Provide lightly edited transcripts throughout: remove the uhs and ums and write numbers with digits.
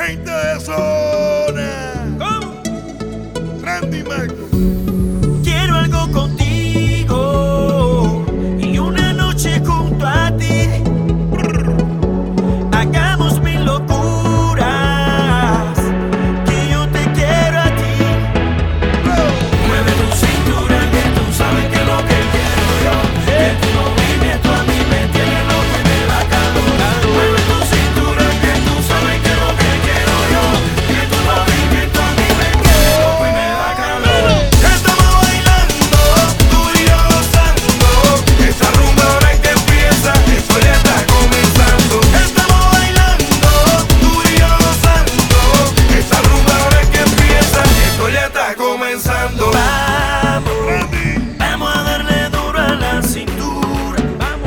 Gente de zona. ¿Cómo? Randy Magnum. Quiero algo contigo y una noche junto a ti. Hagamos mil locuras, que yo te quiero a ti. Mueve tu cintura, que tú sabes que lo que quiero yo. Que tu movimiento a mí me tiene loco y me da calor. Mueve tu cintura, que tú sabes que lo que quiero yo. Que tu movimiento a mí me tiene loco y me da calor. Estamos bailando, tú y yo gozando. Esta rumba ahora que empieza, esto ya está comenzando. Estamos bailando, tú y yo gozando. Esta rumba ahora que empieza, esto ya está comenzando. Vamos a darle duro a la cintura.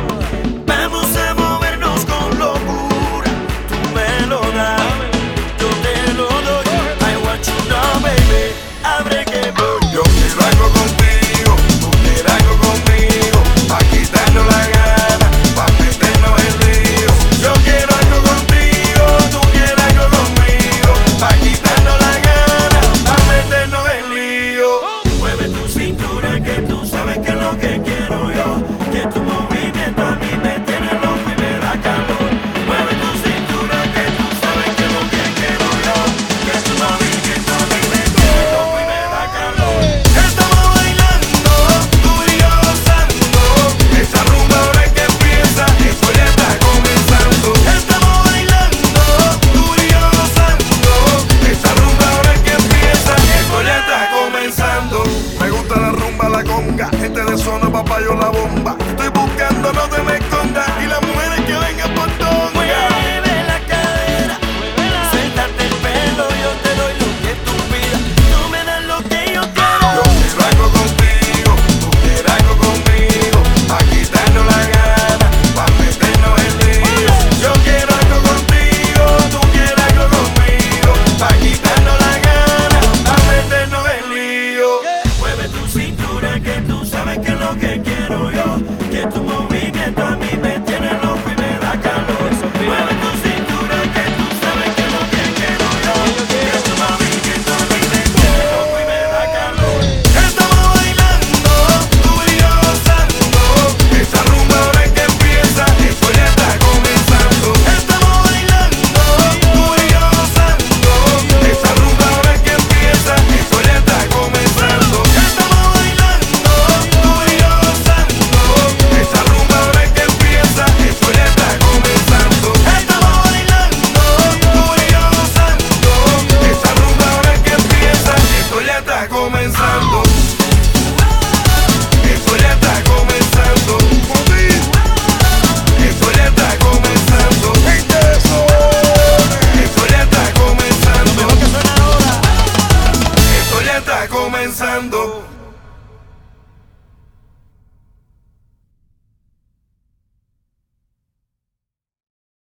Vamos a movernos con locura. Tú me lo das, yo te lo doy. I want you now, baby. Abre que voy. Yo quiero algo contigo, tú quieres algo conmigo, pa' quitarnos la gana, pa' meternos en lío. Yo quiero algo contigo, tú quieres algo conmigo, pa' quitarnos la gana, pa' meternos en lío. Mueve tu cintura, que tú sabes que es lo que quiero yo. Que tu movimiento a mí me tiene loco y me da calor. Mueve tu cintura, que tú sabes que es lo que quiero yo. Que tu movimiento a mí me tiene loco y me da calor. Estamos bailando, tú y yo gozando. Esta rumba ahora que empieza, esto ya está comenzando. Estamos bailando, tú y yo gozando. Esta rumba ahora que empieza, esto ya está comenzando. Me gusta la rumba, la conga, gente de zona, papayo, la bomba. Estoy buscando, no te me escondas, y las mujeres que vengan por tonga. Mueve la cadera, suéltate el pelo, yo te doy lo que tú pidas. Tú me das lo que yo Yo quiero. quiero algo contigo, tú quieres algo conmigo, pa' quitarnos la gana, pa' meternos en lío. Yo quiero algo contigo, tú quieres algo conmigo, pa' quitarnos la gana, pa' meternos en lío. Mueve tu cintura, que tú sabes que es lo que quiero yo. Que tu movimiento a mí me tiene loco y me da calor. Mueve tu cintura, que tú sabes que es lo que quiero yo. Que tu movimiento a mí me tiene loco y me da calor. Estamos bailando, tú y yo gozando. Esta rumba ahora que empieza, esto ya está comenzando. Estamos bailando, tú y yo gozando. Esta rumba ahora que empieza, esto ya está comenzando. Estamos bailando, tú y yo gozando. Esta rumba ahora que empieza, esto ya está comenzando. Estamos bailando, tú y yo gozando. Esta rumba ahora que empieza, esto ya está comenzando. Esto ya está comenzando. Esto ya está comenzando. Esto ya está comenzando. Esto ya está comenzando.